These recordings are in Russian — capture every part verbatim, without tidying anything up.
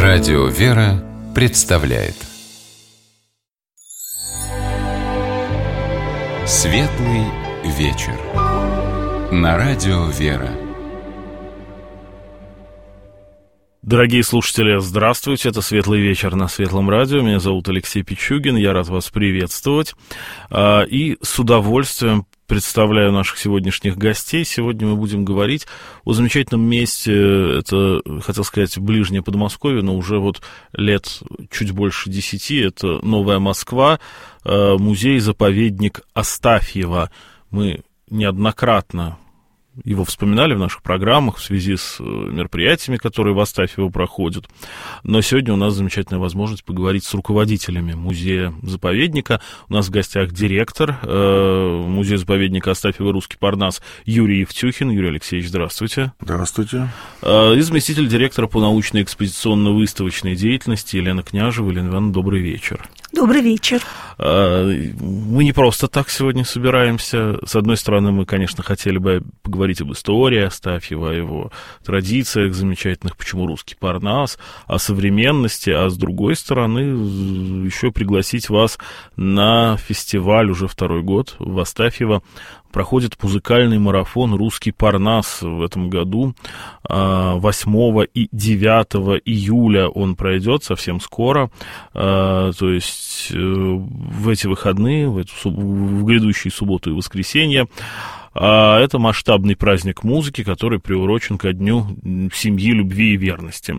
Радио «Вера» представляет Светлый вечер на Радио «Вера». Дорогие слушатели, здравствуйте, это «Светлый вечер» на Светлом радио. Меня зовут Алексей Пичугин, я рад вас приветствовать. И с удовольствием представляю наших сегодняшних гостей. Сегодня мы будем говорить о замечательном месте, это, хотел сказать, ближнее Подмосковье, но уже вот лет чуть больше десяти, это Новая Москва, музей-заповедник Астафьева. Мы неоднократно его вспоминали в наших программах в связи с мероприятиями, которые в Астафьево проходят. Но сегодня у нас замечательная возможность поговорить с руководителями музея-заповедника. У нас в гостях директор э, музея-заповедника Астафьево «Русский Парнас» Юрий Евтюхин. Юрий Алексеевич, здравствуйте. Здравствуйте. Э, и заместитель директора по научной экспозиционно-выставочной деятельности Елена Княжева. Елена Ивановна, добрый вечер. Добрый вечер. Э, мы не просто так сегодня собираемся. С одной стороны, мы, конечно, хотели бы поговорить об истории Астафьева, о его традициях замечательных, почему русский Парнас, о современности, а с другой стороны еще пригласить вас на фестиваль уже второй год в Астафьево. Проходит музыкальный марафон «Русский Парнас» в этом году. восьмого и девятого июля он пройдет совсем скоро. То есть в эти выходные, в, эту, в грядущие субботу и воскресенье. Это масштабный праздник музыки, который приурочен ко Дню семьи, любви и верности.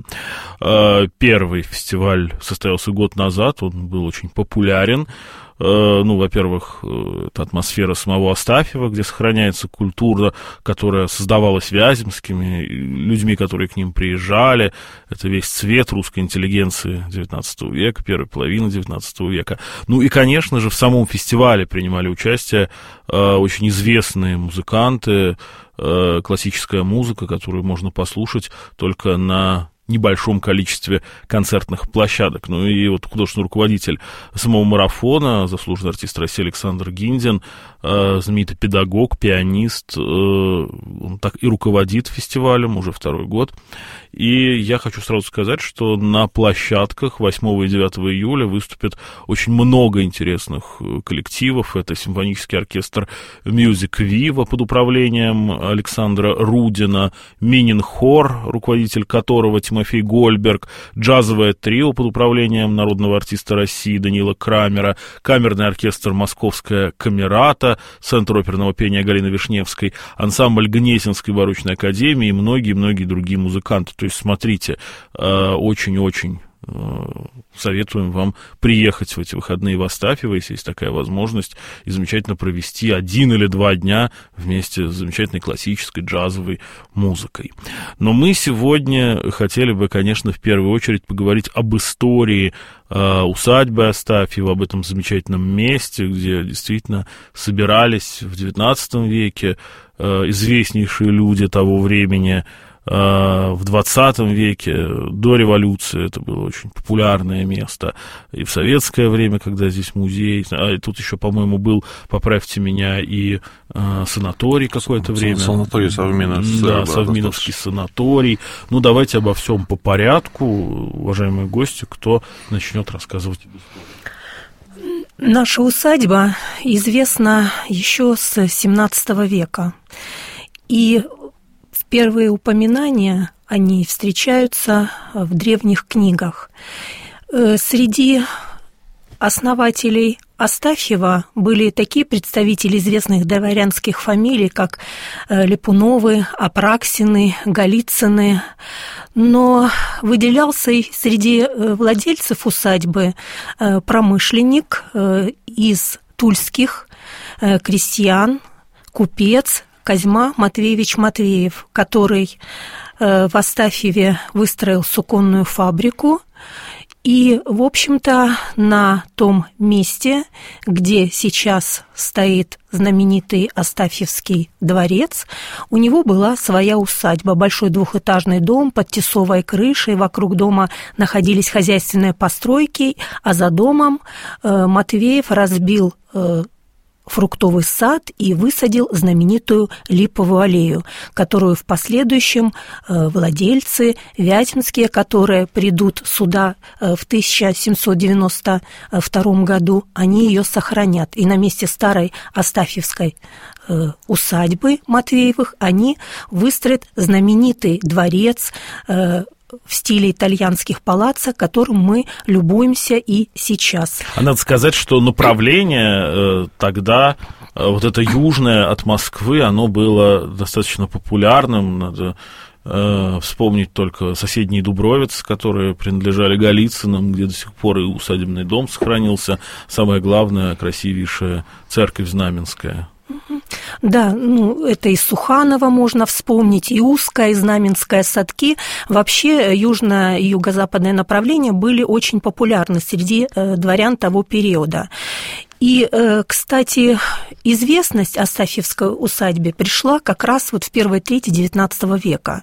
Первый фестиваль состоялся год назад, он был очень популярен. Ну, во-первых, это атмосфера самого Астафьева, где сохраняется культура, которая создавалась вяземскими, людьми, которые к ним приезжали. Это весь цвет русской интеллигенции девятнадцатого века, первой половины девятнадцатого века. Ну и, конечно же, в самом фестивале принимали участие очень известные музыканты, классическая музыка, которую можно послушать только на небольшом количестве концертных площадок. Ну и вот художественный руководитель самого марафона, заслуженный артист России Александр Гиндин, э, знаменитый педагог, пианист, э, он так и руководит фестивалем уже второй год. И я хочу сразу сказать, что на площадках восьмого и девятого июля выступит очень много интересных коллективов. Это симфонический оркестр Music Viva под управлением Александра Рудина, Минин хор, руководитель которого Тимофей Гольберг, джазовое трио под управлением народного артиста России Даниила Крамера, камерный оркестр Московская камерата, Центр оперного пения Галины Вишневской, ансамбль Гнесинской барочной академии и многие-многие другие музыканты. То есть, смотрите, очень-очень советуем вам приехать в эти выходные в Астафьево, если есть такая возможность, и замечательно провести один или два дня вместе с замечательной классической джазовой музыкой. Но мы сегодня хотели бы, конечно, в первую очередь поговорить об истории э, усадьбы Астафьева, об этом замечательном месте, где действительно собирались в девятнадцатом веке э, известнейшие люди того времени. В двадцатом веке, до революции, это было очень популярное место. И в советское время, когда здесь музей, а тут еще, по-моему, был, поправьте меня, и э, санаторий какое-то время. Санаторий Совминовский. Да, Совминовский санаторий. Ну, давайте обо всем по порядку. Уважаемые гости, кто начнет рассказывать об истории? Наша усадьба известна еще с семнадцатого века. И первые упоминания о ней встречаются в древних книгах. Среди основателей Астафьева были такие представители известных дворянских фамилий, как Липуновы, Апраксины, Голицыны. Но выделялся среди владельцев усадьбы промышленник из тульских крестьян, купец Козьма Матвеевич Матвеев, который э, в Астафьеве выстроил суконную фабрику. И, в общем-то, на том месте, где сейчас стоит знаменитый Астафьевский дворец, у него была своя усадьба, большой двухэтажный дом под тесовой крышей, вокруг дома находились хозяйственные постройки, а за домом э, Матвеев разбил э, фруктовый сад и высадил знаменитую Липовую аллею, которую в последующем владельцы вятинские, которые придут сюда в тысяча семьсот девяносто втором году, они ее сохранят. И на месте старой Астафьевской усадьбы Матвеевых они выстроят знаменитый дворец в стиле итальянских палаццо, которым мы любуемся и сейчас. А надо сказать, что направление э, тогда, э, вот это южное от Москвы, оно было достаточно популярным. Надо э, вспомнить только соседний Дубровец, которые принадлежали Голицыным, где до сих пор и усадебный дом сохранился. Самое главное, красивейшая церковь Знаменская. Да, ну, это и Суханово можно вспомнить, и Узкое, и Знаменское садки. Вообще южное и юго-западное направления были очень популярны среди дворян того периода. И, кстати, известность о Астафьевской усадьбе пришла как раз вот в первой трети девятнадцатого века,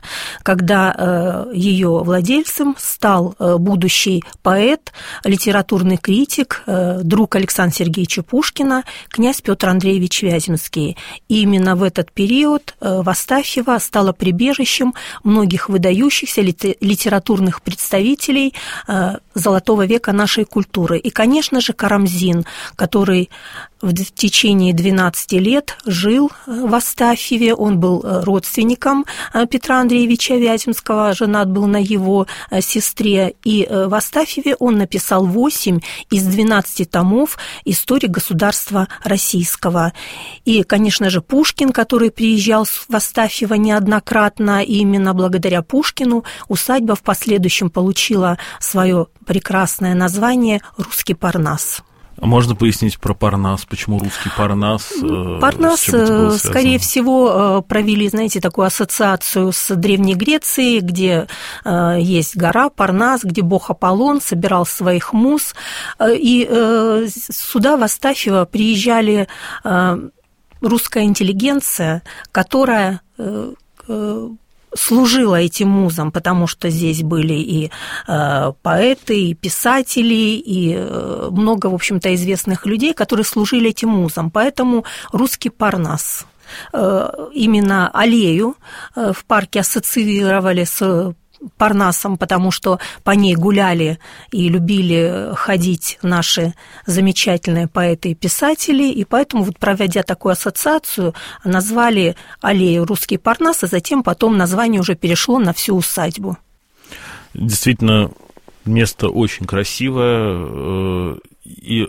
когда ее владельцем стал будущий поэт, литературный критик, друг Александра Сергеевича Пушкина, князь Петр Андреевич Вяземский. И именно в этот период Астафьево стало прибежищем многих выдающихся литературных представителей золотого века нашей культуры. И, конечно же, Карамзин, который который в течение двенадцати лет жил в Астафьеве. Он был родственником Петра Андреевича Вяземского, женат был на его сестре. И в Астафьеве он написал восемь из двенадцати томов истории государства российского. И, конечно же, Пушкин, который приезжал в Астафьево неоднократно, и именно благодаря Пушкину усадьба в последующем получила свое прекрасное название «Русский Парнас». А можно пояснить про Парнас, почему русский Парнас? Парнас, скорее всего, провели, знаете, такую ассоциацию с Древней Грецией, где есть гора Парнас, где бог Аполлон собирал своих муз. И сюда, в Астафьево, приезжали русская интеллигенция, которая служила этим музам, потому что здесь были и э, поэты, и писатели, и э, много, в общем-то, известных людей, которые служили этим музам. Поэтому русский Парнас. Э, именно аллею э, в парке ассоциировали с Парнасом, потому что по ней гуляли и любили ходить наши замечательные поэты и писатели, и поэтому, вот, проводя такую ассоциацию, назвали аллею «Русский Парнас», а затем потом название уже перешло на всю усадьбу. Действительно, место очень красивое, и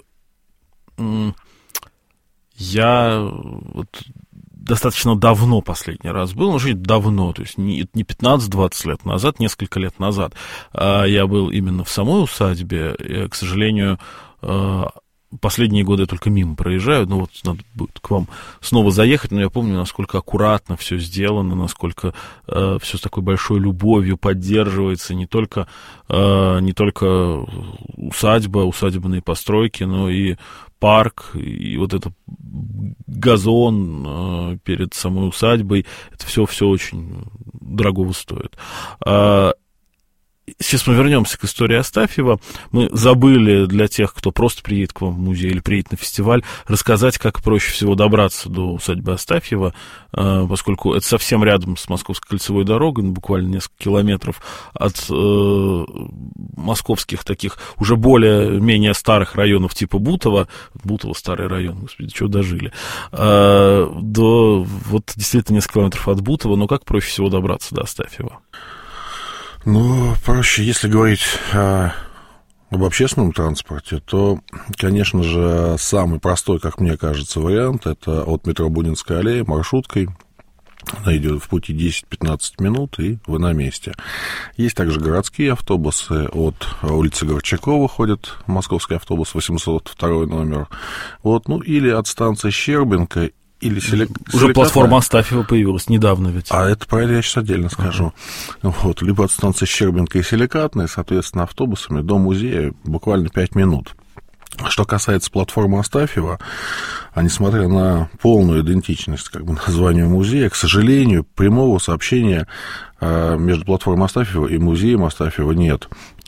я вот достаточно давно последний раз был, ну, жить давно, то есть не пятнадцать-двадцать лет назад, несколько лет назад. Я был именно в самой усадьбе, и, к сожалению, последние годы я только мимо проезжаю, ну вот надо будет к вам снова заехать, но я помню, насколько аккуратно все сделано, насколько э, все с такой большой любовью поддерживается, не только, э, не только усадьба, усадебные постройки, но и парк, и вот этот газон э, перед самой усадьбой, это все, все очень дорогого стоит. Э, Сейчас мы вернемся к истории Астафьева. Мы забыли для тех, кто просто приедет к вам в музей или приедет на фестиваль, рассказать, как проще всего добраться до усадьбы Астафьева, поскольку это совсем рядом с Московской кольцевой дорогой, буквально несколько километров от э, московских таких уже более-менее старых районов типа Бутово, Бутово старый район, господи, чего дожили, э, до вот действительно несколько километров от Бутова, но как проще всего добраться до Астафьева? Ну, проще, если говорить о, об общественном транспорте, то, конечно же, самый простой, как мне кажется, вариант, это от метро Бунинская аллея маршруткой. Она идет в пути десять-пятнадцать минут, и вы на месте. Есть также городские автобусы. От улицы Горчакова ходит московский автобус, восемьсот второй номер. Вот, ну, или от станции Щербинка, или селек... Уже платформа Астафьева появилась недавно ведь. А это про это я сейчас отдельно скажу. Uh-huh. Вот, либо от станции Щербинка и Силикатной, соответственно, автобусами до музея буквально пять минут. Что касается платформы Астафьева, а несмотря на полную идентичность как бы названию музея, к сожалению, прямого сообщения между платформой Астафьева и музеем Астафьева нет.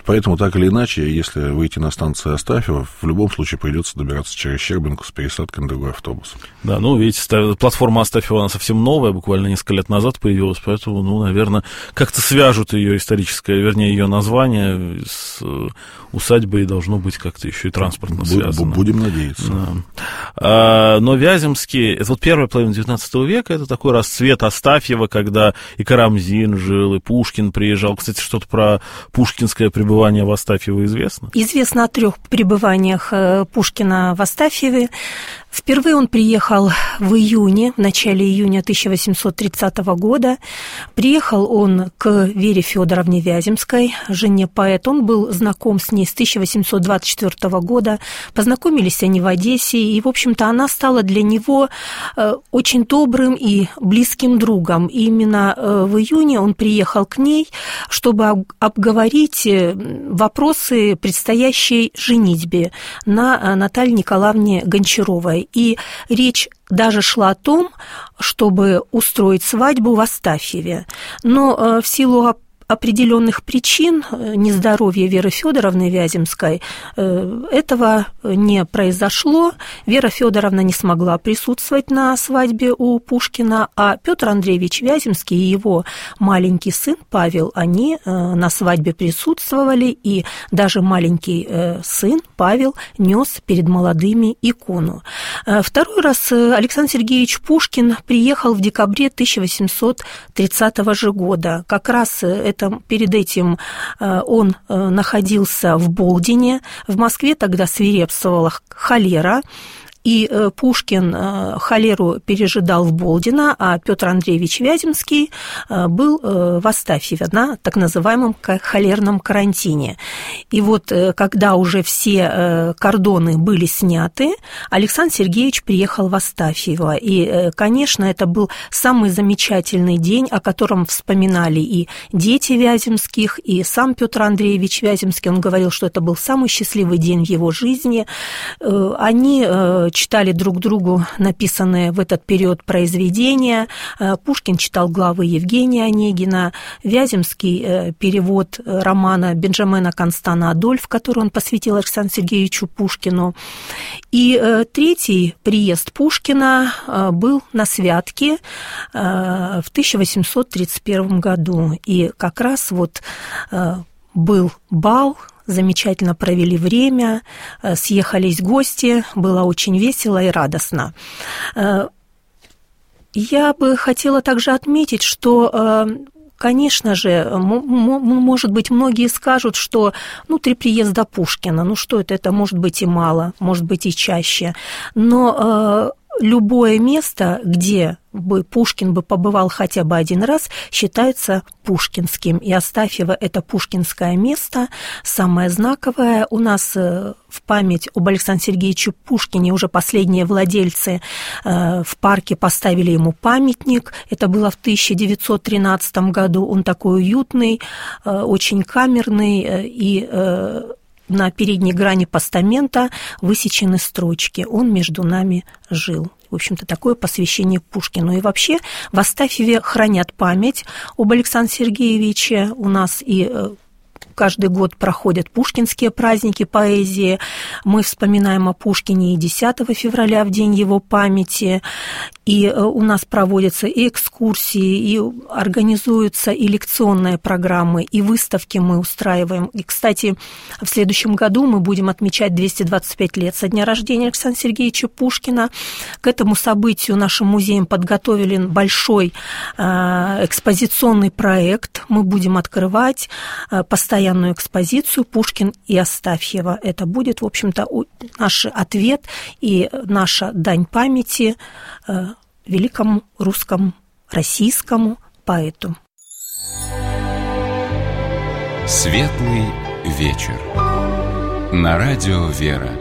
Поэтому, так или иначе, если выйти на станцию Астафьева, в любом случае придется добираться через Щербинку с пересадкой на другой автобус. Да, ну, видите, платформа Астафьева, она совсем новая, буквально несколько лет назад появилась, поэтому, ну, наверное, как-то свяжут ее историческое, вернее, ее название с усадьбой, должно быть как-то еще и транспортно связано. Будем надеяться. Да. А, но Вяземский, это вот первая половина девятнадцатого века, это такой расцвет Астафьева, когда и Карамзин жил, и Пушкин приезжал. Кстати, что-то про пушкинское пребывание в Астафьево известно? Известно о трех пребываниях Пушкина в Астафьеве. Впервые он приехал в июне, в начале июня тысяча восемьсот тридцатого года. Приехал он к Вере Федоровне Вяземской, жене поэта. Он был знаком с ней с тысяча восемьсот двадцать четвёртого года. Познакомились они в Одессе, и, в общем-то, она стала для него очень добрым и близким другом. И именно в июне он приехал к ней, чтобы обговорить вопросы предстоящей женитьбе на Наталье Николаевне Гончаровой. И речь даже шла о том, чтобы устроить свадьбу в Астафьеве. Но в силу определенных причин нездоровья Веры Федоровны Вяземской этого не произошло. Вера Федоровна не смогла присутствовать на свадьбе у Пушкина, а Петр Андреевич Вяземский и его маленький сын Павел, они на свадьбе присутствовали, и даже маленький сын Павел нес перед молодыми икону. Второй раз Александр Сергеевич Пушкин приехал в декабре тысяча восемьсот тридцатого же года. Как раз это перед этим он находился в Болдине. В Москве тогда свирепствовала холера. И Пушкин холеру пережидал в Болдино, а Петр Андреевич Вяземский был в Астафьеве на так называемом холерном карантине. И вот когда уже все кордоны были сняты, Александр Сергеевич приехал в Астафьево. И, конечно, это был самый замечательный день, о котором вспоминали и дети Вяземских, и сам Петр Андреевич Вяземский. Он говорил, что это был самый счастливый день в его жизни. Они читали друг другу написанные в этот период произведения. Пушкин читал главы Евгения Онегина, Вяземский перевод романа Бенджамина Констана «Адольф», который он посвятил Александру Сергеевичу Пушкину. И третий приезд Пушкина был на Святке в тысяча восемьсот тридцать первом году. И как раз вот был бал, замечательно провели время, съехались гости, было очень весело и радостно. Я бы хотела также отметить, что, конечно же, может быть, многие скажут, что ну, три приезда Пушкина, ну что это, это может быть и мало, может быть и чаще, но любое место, где бы Пушкин бы побывал хотя бы один раз, считается пушкинским. И Астафьево – это пушкинское место, самое знаковое. У нас в память об Александре Сергеевиче Пушкине уже последние владельцы в парке поставили ему памятник. Это было в тысяча девятьсот тринадцатом году. Он такой уютный, очень камерный, и на передней грани постамента высечены строчки «Он между нами жил». В общем-то, такое посвящение Пушкину. И вообще в Астафьеве хранят память об Александре Сергеевиче. У нас и каждый год проходят пушкинские праздники поэзии. Мы вспоминаем о Пушкине и десятого февраля, в день его памяти. И у нас проводятся и экскурсии, и организуются и лекционные программы, и выставки мы устраиваем. И, кстати, в следующем году мы будем отмечать двести двадцать пять лет со дня рождения Александра Сергеевича Пушкина. К этому событию нашим музеем подготовили большой экспозиционный проект. Мы будем открывать постоянно экспозицию «Пушкин и Астафьева». Это будет, в общем-то, наш ответ и наша дань памяти великому русскому, российскому поэту. Светлый вечер. На радио «Вера».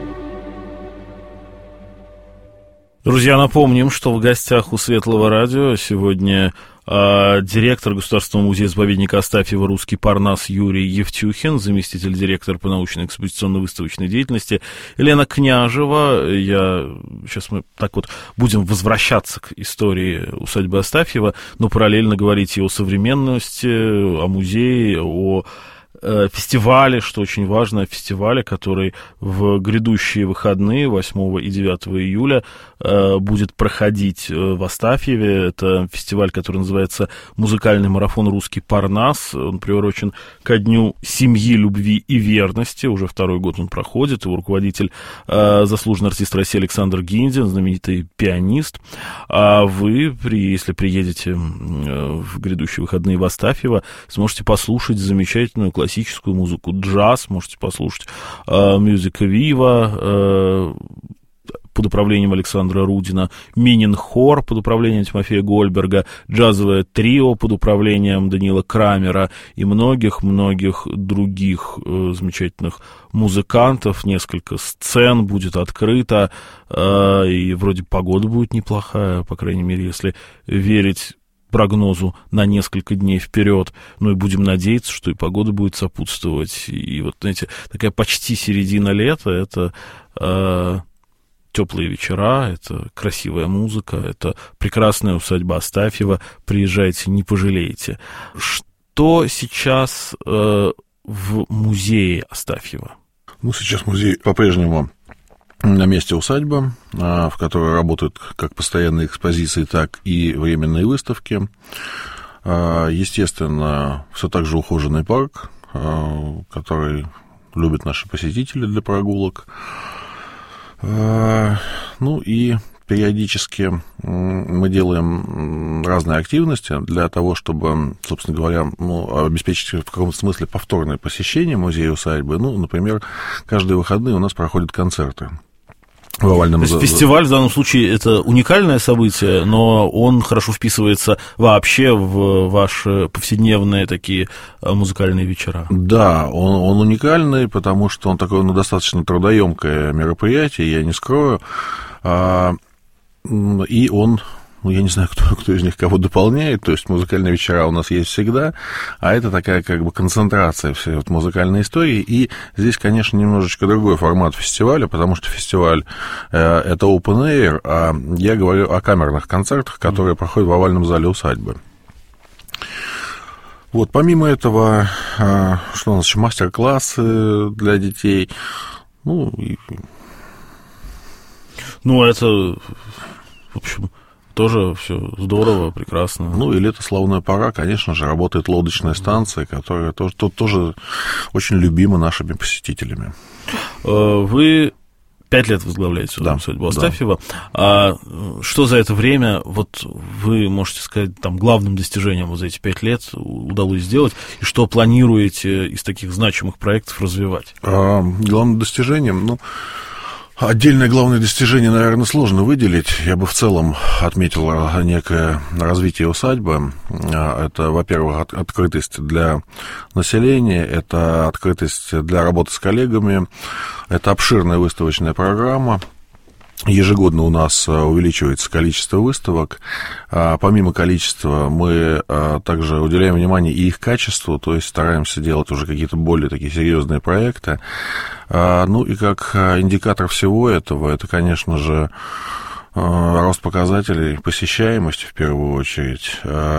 Друзья, напомним, что в гостях у Светлого радио сегодня а, директор Государственного музея-заповедника Астафьева «Русский Парнас» Юрий Евтюхин, заместитель директора по научно-экспозиционно-выставочной деятельности Елена Княжева. Я, сейчас мы так вот будем возвращаться к истории усадьбы Астафьева, но параллельно говорить и о современности, о музее, о фестивале, что очень важно, фестивале, который в грядущие выходные восьмого и девятого июля будет проходить в Астафьеве. Это фестиваль, который называется «Музыкальный марафон «Русский Парнас». Он приурочен ко дню семьи, любви и верности. Уже второй год он проходит. Его руководитель заслуженный артист России Александр Гиндин, знаменитый пианист. А вы, если приедете в грядущие выходные в Астафьево, сможете послушать замечательную классическую музыку, джаз, можете послушать мюзика Вива под управлением Александра Рудина, Минин-хор под управлением Тимофея Гольберга, джазовое трио под управлением Даниила Крамера и многих-многих других э, замечательных музыкантов. Несколько сцен будет открыто, э, и вроде погода будет неплохая, по крайней мере, если верить прогнозу на несколько дней вперед. Ну и будем надеяться, что и погода будет сопутствовать. И вот, знаете, такая почти середина лета, это э, теплые вечера, это красивая музыка, это прекрасная усадьба Астафьева. Приезжайте, не пожалеете. Что сейчас э, в музее Астафьева? Ну, сейчас музей по-прежнему на месте усадьбы, в которой работают как постоянные экспозиции, так и временные выставки. Естественно, все так же ухоженный парк, который любят наши посетители для прогулок. Ну и периодически мы делаем разные активности для того, чтобы, собственно говоря, ну, обеспечить в каком-то смысле повторное посещение музея-усадьбы. Ну, например, каждые выходные у нас проходят концерты. В овальном... То есть фестиваль в данном случае это уникальное событие, но он хорошо вписывается вообще в ваши повседневные такие музыкальные вечера. Да, он, он уникальный, потому что он такое, ну, достаточно трудоемкое мероприятие, я не скрою, а, и он... Ну, я не знаю, кто, кто из них кого дополняет, то есть музыкальные вечера у нас есть всегда, а это такая как бы концентрация всей вот музыкальной истории, и здесь, конечно, немножечко другой формат фестиваля, потому что фестиваль э, это open air, а я говорю о камерных концертах, которые проходят в овальном зале усадьбы. Вот, помимо этого, э, что у нас еще, мастер-классы для детей, ну, и... Ну, это, в общем... Тоже все здорово, прекрасно. Ну, и лето славная пора, конечно же, работает лодочная станция, которая тоже, тоже очень любима нашими посетителями. Вы пять лет возглавляете да, усадьбу Астафьева. Да. А что за это время, вот вы можете сказать, там, главным достижением вот за эти пять лет удалось сделать, и что планируете из таких значимых проектов развивать? А, главным достижением, ну... Отдельное главное достижение, наверное, сложно выделить. Я бы в целом отметил некое развитие усадьбы. Это, во-первых, открытость для населения, это открытость для работы с коллегами, это обширная выставочная программа. Ежегодно у нас увеличивается количество выставок. Помимо количества мы также уделяем внимание и их качеству, то есть стараемся делать уже какие-то более такие серьезные проекты. Ну и как индикатор всего этого, это, конечно же, рост показателей посещаемости в первую очередь.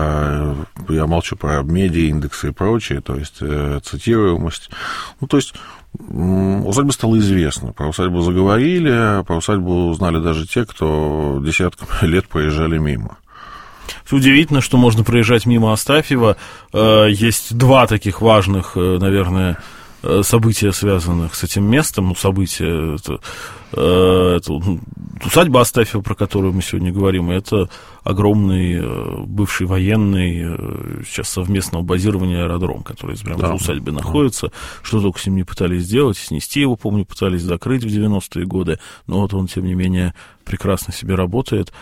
Я молчу про медиа-индексы и прочее, то есть цитируемость. Ну, то есть усадьба стала известна. Про усадьбу заговорили, про усадьбу узнали даже те, кто десятками лет проезжали мимо. Удивительно, что можно проезжать мимо Астафьева. Есть два таких важных, наверное, события, связанных с этим местом. Ну, события, это, это усадьба Астафьева, про которую мы сегодня говорим, это огромный бывший военный, сейчас совместного базирования аэродром, который прямо да. в усадьбе находится. Что только с ним не пытались сделать, снести его, помню, пытались закрыть в девяностые годы, но вот он, тем не менее, прекрасно себе работает.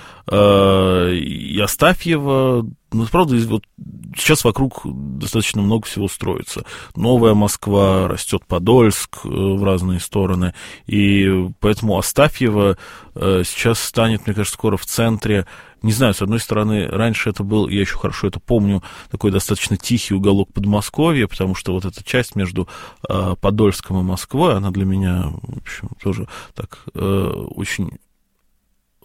И Астафьева, ну, правда, вот сейчас вокруг достаточно много всего строится. Новая Москва, растет Подольск в разные стороны, и поэтому Астафьева сейчас станет, мне кажется, скоро в центре. Не знаю, с одной стороны, раньше это был, я еще хорошо это помню, такой достаточно тихий уголок Подмосковья, потому что вот эта часть между э, Подольском и Москвой, она для меня, в общем, тоже так э, очень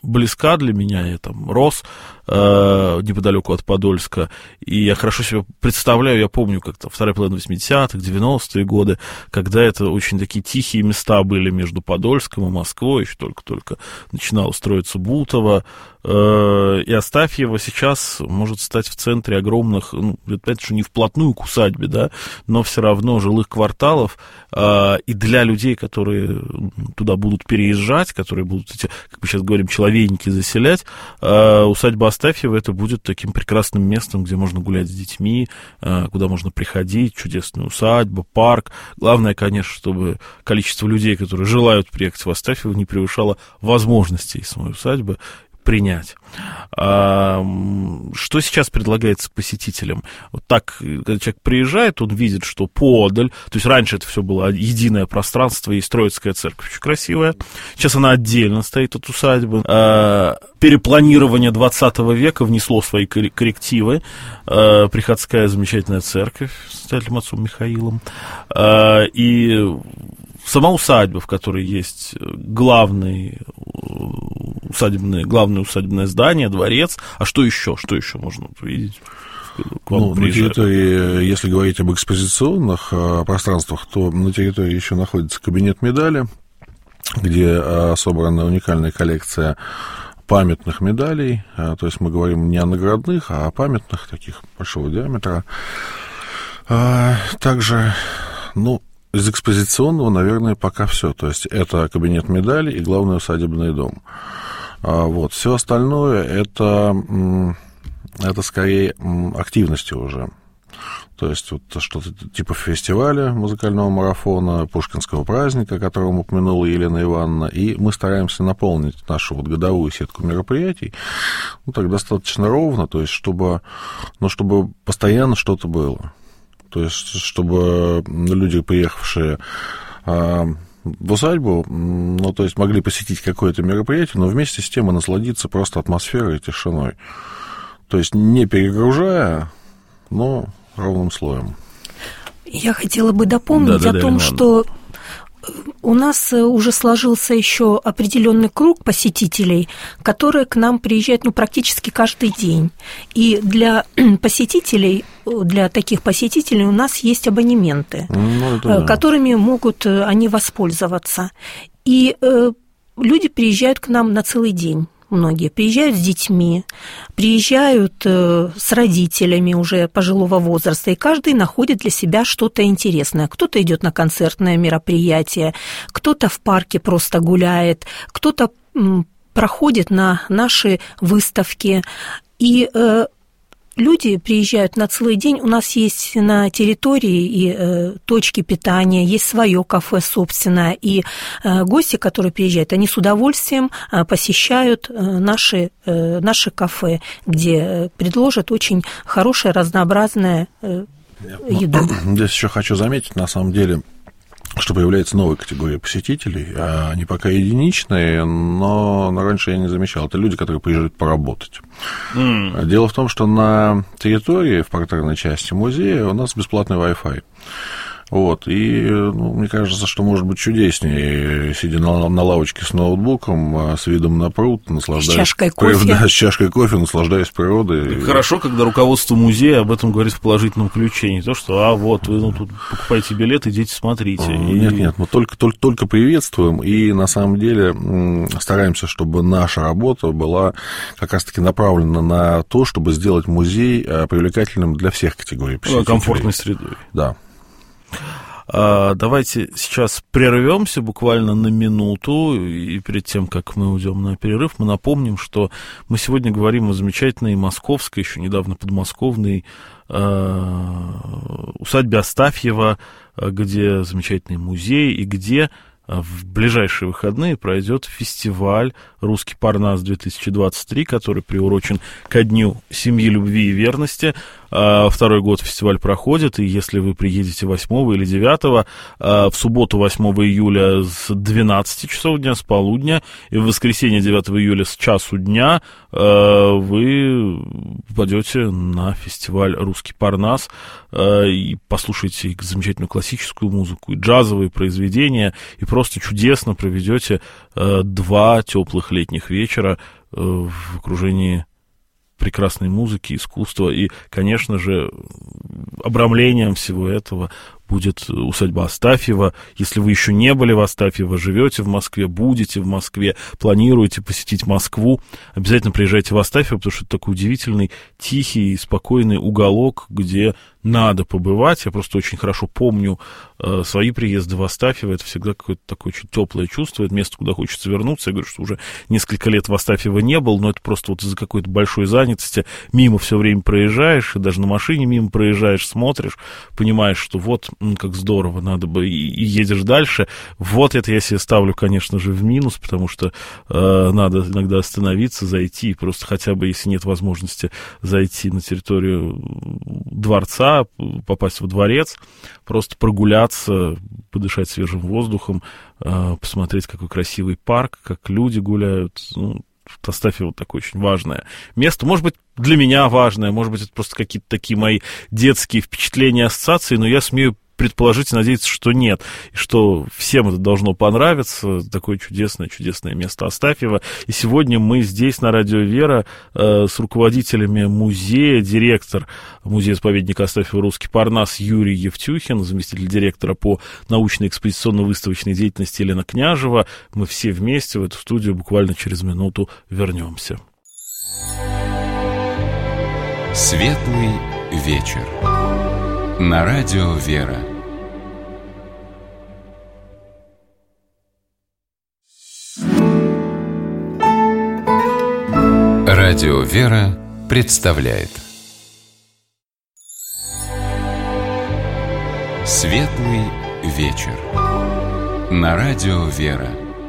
близка для меня, я там рос э, неподалеку от Подольска, и я хорошо себе представляю, я помню, как-то вторая половина восьмидесятых, девяностые годы, когда это очень такие тихие места были между Подольском и Москвой, еще только-только начинало строиться Бутово, э, и Астафьево сейчас может стать в центре огромных, ну, опять же, не вплотную к усадьбе, да, но все равно жилых кварталов, э, и для людей, которые туда будут переезжать, которые будут эти, как мы сейчас говорим, человейники заселять, э, усадьба Астафьева это будет таким прекрасным местом, где можно гулять с детьми, э, куда можно приходить, чудесная усадьба, парк. Главное, конечно, чтобы количество людей, которые желают приехать в Астафьево, не превышало возможностей самой усадьбы принять. А, что сейчас предлагается посетителям? Вот так, когда человек приезжает, он видит, что поодаль, то есть раньше это все было единое пространство, есть Троицкая церковь, очень красивая, сейчас она отдельно стоит от усадьбы. А, перепланирование двадцатого века внесло свои коррективы. А, приходская замечательная церковь с настоятелем отцом Михаилом. А, и сама усадьба, в которой есть главный усадебное, главное усадебное здание, дворец. А что еще? Что еще можно увидеть? Ну, на территории, если говорить об экспозиционных а, пространствах, то на территории еще находится кабинет медали, где а, собрана уникальная коллекция памятных медалей. А, то есть мы говорим не о наградных, а о памятных, таких большого диаметра. А, также, ну, из экспозиционного, наверное, пока все. То есть это кабинет медали и главный усадебный дом. А, вот. Все остальное это, это скорее активности уже. То есть вот что-то типа фестиваля музыкального марафона, Пушкинского праздника, о котором упомянула Елена Ивановна, и мы стараемся наполнить нашу вот годовую сетку мероприятий, ну, так достаточно ровно, то есть чтобы, ну, чтобы постоянно что-то было. То есть чтобы люди, приехавшие а, в усадьбу, ну, то есть могли посетить какое-то мероприятие, но вместе с тем и насладиться просто атмосферой и тишиной. То есть не перегружая, но ровным слоем. Я хотела бы дополнить да, да, о да, том, да, что у нас уже сложился еще определенный круг посетителей, которые к нам приезжают, ну, практически каждый день. И для посетителей, для таких посетителей у нас есть абонементы, ну, да. которыми могут они воспользоваться. И э, люди приезжают к нам на целый день. Многие приезжают с детьми, приезжают э, с родителями уже пожилого возраста, и каждый находит для себя что-то интересное. Кто-то идет на концертное мероприятие, кто-то в парке просто гуляет, кто-то м, проходит на наши выставки. И э, люди приезжают на целый день. У нас есть на территории и э, точки питания, есть свое кафе собственное. И э, гости, которые приезжают, они с удовольствием э, посещают э, наши, э, наши кафе, где предложат очень хорошее, разнообразное э, еду. Здесь еще хочу заметить, на самом деле, что появляется новая категория посетителей. Они пока единичные, но, но раньше я не замечал. Это люди, которые приезжают поработать. Mm. Дело в том, что на территории, в партерной части музея, у нас бесплатный Wi-Fi. Вот, и, ну, мне кажется, что может быть чудеснее, сидя на, на лавочке с ноутбуком, с видом на пруд, наслаждаясь... С чашкой кофе. Да, с чашкой кофе, наслаждаясь природой. Хорошо, когда руководство музея об этом говорит в положительном ключе, не то, что, а вот, вы, ну, тут покупаете билет, идите смотрите. Нет, и... нет, мы только, только, только приветствуем, и на самом деле стараемся, чтобы наша работа была как раз-таки направлена на то, чтобы сделать музей привлекательным для всех категорий посетителей. Комфортной средой. Да. Давайте сейчас прервемся буквально на минуту, и перед тем, как мы уйдем на перерыв, мы напомним, что мы сегодня говорим о замечательной московской, еще недавно подмосковной усадьбе Астафьева, где замечательный музей и где в ближайшие выходные пройдет фестиваль «Русский Парнас-две тысячи двадцать три», который приурочен ко Дню семьи, любви и верности. второй год фестиваль проходит, и если вы приедете восьмого или девятого, в субботу восьмого июля с двенадцати часов дня, с полудня, и в воскресенье девятого июля с часу дня вы попадете на фестиваль «Русский Парнас» и послушаете и замечательную классическую музыку, и джазовые произведения, и просто чудесно проведете два теплых летних вечера в окружении прекрасной музыки, искусства, и, конечно же, обрамлением всего этого будет усадьба Астафьева. Если вы еще не были в Астафьево, живете в Москве, будете в Москве, планируете посетить Москву, обязательно приезжайте в Астафьево, потому что это такой удивительный, тихий, спокойный уголок, где надо побывать. Я просто очень хорошо помню э, свои приезды в Астафьево. Это всегда какое-то такое очень теплое чувство. Это место, куда хочется вернуться. Я говорю, что уже несколько лет в Астафьево не был, но это просто вот из-за какой-то большой занятости мимо все время проезжаешь, и даже на машине мимо проезжаешь, смотришь, понимаешь, что вот как здорово, надо бы, и, и едешь дальше. Вот это я себе ставлю, конечно же, в минус, потому что э, надо иногда остановиться, зайти, просто хотя бы, если нет возможности зайти на территорию дворца, попасть во дворец, просто прогуляться, подышать свежим воздухом, э, посмотреть, какой красивый парк, как люди гуляют. Ну, Астафьево вот такое очень важное место. Может быть, для меня важное, может быть, это просто какие-то такие мои детские впечатления, ассоциации, но я смею предположить и надеяться, что нет, и что всем это должно понравиться. Такое чудесное, чудесное место Астафьево. И сегодня мы здесь, на Радио Вера, э, с руководителями музея, директор музея-заповедника Астафьева «Русский Парнас» Юрий Евтюхин, заместитель директора по научно-экспозиционно-выставочной деятельности Елена Княжева. Мы все вместе в эту студию буквально через минуту вернемся. Светлый вечер. На Радио Вера. Радио Вера представляет Светлый вечер. На Радио Вера.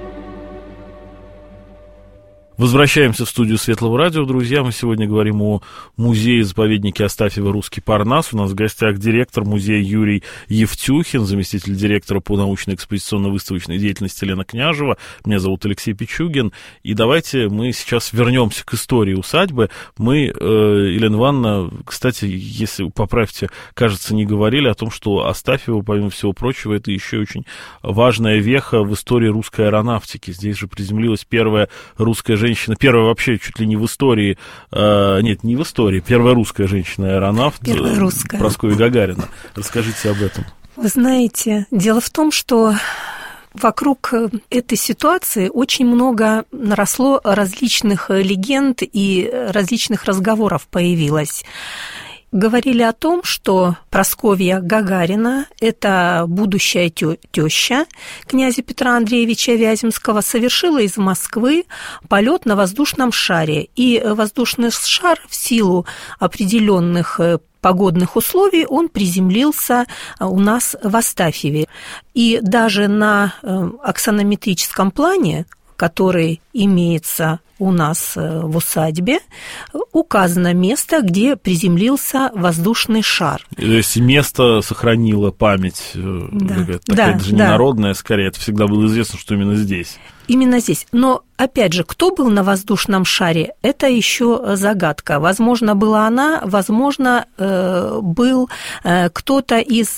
Возвращаемся в студию Светлого радио, друзья. Мы сегодня говорим о музее-заповеднике Астафьева «Русский Парнас». У нас в гостях директор музея Юрий Евтюхин, заместитель директора по научно-экспозиционно-выставочной деятельности Елена Княжева. Меня зовут Алексей Пичугин. И давайте мы сейчас вернемся к истории усадьбы. Мы, э, Елена Ивановна, кстати, если поправьте, кажется, не говорили о том, что Астафьево, помимо всего прочего, это еще очень важная веха в истории русской аэронавтики. Здесь же приземлилась первая русская женщина. Женщина, первая вообще чуть ли не в истории, э, нет, не в истории, первая русская женщина-аэронавт, первая русская. Прасковья Гагарина. Расскажите об этом. Вы знаете, дело в том, что вокруг этой ситуации очень много наросло различных легенд и различных разговоров появилось. Говорили о том, что Прасковья Гагарина, это будущая теща князя Петра Андреевича Вяземского, совершила из Москвы полет на воздушном шаре. И воздушный шар в силу определенных погодных условий он приземлился у нас в Астафьеве. И даже на аксонометрическом плане, который имеется у нас в усадьбе, указано место, где приземлился воздушный шар. То есть место сохранило память, да, такая да, даже да. не народная, скорее, это всегда было известно, что именно здесь. Именно здесь. Но, опять же, кто был на воздушном шаре, это еще загадка. Возможно, была она, возможно, был кто-то из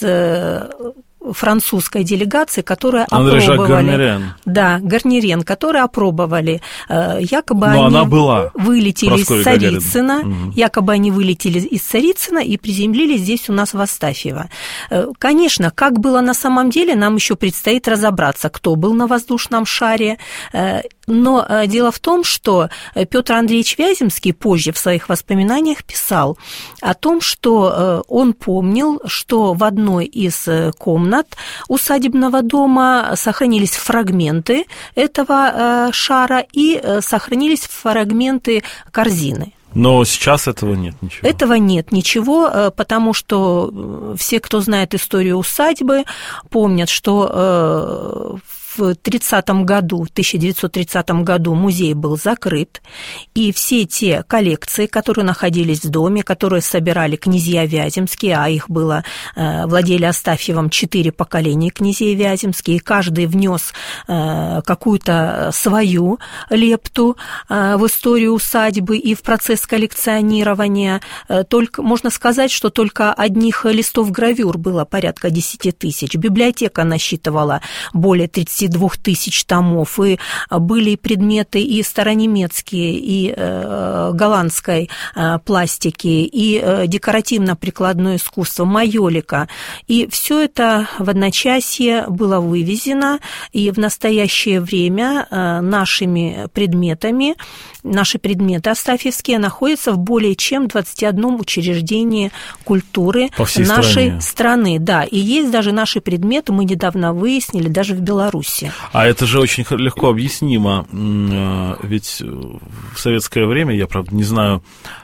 французской делегации, которая Андрей опробовали... Гарнирен. Да, Гарнирен, которые опробовали. Якобы Но они она была. вылетели из Царицына, угу. якобы они вылетели из Царицына и приземлились здесь у нас в Астафьево. Конечно, как было на самом деле, нам еще предстоит разобраться, кто был на воздушном шаре. Но дело в том, что Петр Андреевич Вяземский позже в своих воспоминаниях писал о том, что он помнил, что в одной из комнат усадебного дома сохранились фрагменты этого шара и сохранились фрагменты корзины. Но сейчас этого нет ничего. Этого нет ничего, потому что все, кто знает историю усадьбы, помнят, что в тридцатом году, тысяча девятьсот тридцатом году музей был закрыт, и все те коллекции, которые находились в доме, которые собирали князья Вяземские, а их было, владели Астафьевым четыре поколения князей Вяземские, и каждый внес какую-то свою лепту в историю усадьбы и в процесс коллекционирования. Только, можно сказать, что только одних листов гравюр было порядка десять тысяч. Библиотека насчитывала более тридцать два тысяч томов, и были предметы и старонемецкие, и э, голландской э, пластики, и э, декоративно-прикладное искусство, майолика. И все это в одночасье было вывезено, и в настоящее время э, нашими предметами, наши предметы астафьевские находятся в более чем двадцати одном учреждении культуры нашей стране. страны. Да, и есть даже наши предметы, мы недавно выяснили, даже в Беларуси. А это же очень легко объяснимо, ведь в советское время, я, правда, не знаю,